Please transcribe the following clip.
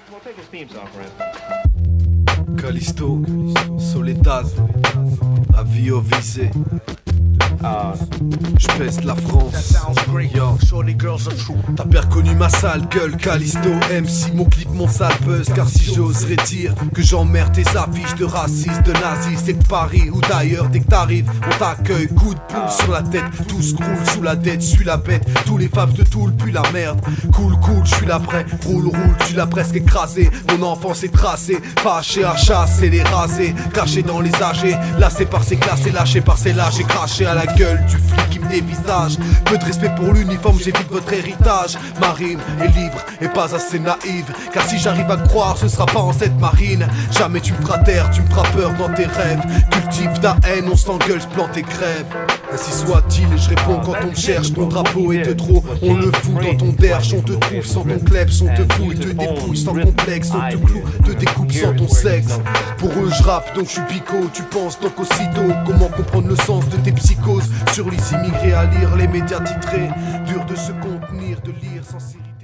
Callisto, Soledad, Avio visé. J'pèse la France. Yo. T'as bien reconnu ma sale gueule, Callisto MC, mon clip, mon sale buzz. Car si j'oserais dire que j'emmerde tes affiches de racistes, de nazis, c'est que Paris ou d'ailleurs, dès que t'arrives, on t'accueille. Coup de poule sur la tête, tout se croule sous la dette. J'suis la bête, tous les faves de Toul puent la merde. Cool, j'suis là prêt, roule, tu l'as presque écrasé. Mon enfance est tracée, fâché à chasser les rasés, caché dans les âgés, lassé par ces classes et lâché par ces lâches. J'ai craché à la gueule du flic qui me dévisage. Peu de respect pour l'uniforme, j'évite votre héritage. Ma rime est libre et pas assez naïve, car si j'arrive à croire, ce sera pas en cette marine. Jamais tu me feras taire, tu me feras peur dans tes rêves. Cultive ta haine, on s'engueule, j'plante et crève. Ainsi soit-il, je réponds quand on me cherche. Ton drapeau est de trop, on le fout dans ton derche. On te trouve sans ton kleps, on te fouille, te dépouille sans complexe. On te cloue, te découpe sans ton sexe. Pour eux je rappe donc je suis pico, tu penses donc aussitôt. Comment comprendre le sens de tes psychoses? Sur les immigrés à lire les médias titrés, dur de se contenir, de lire sans s'irriter.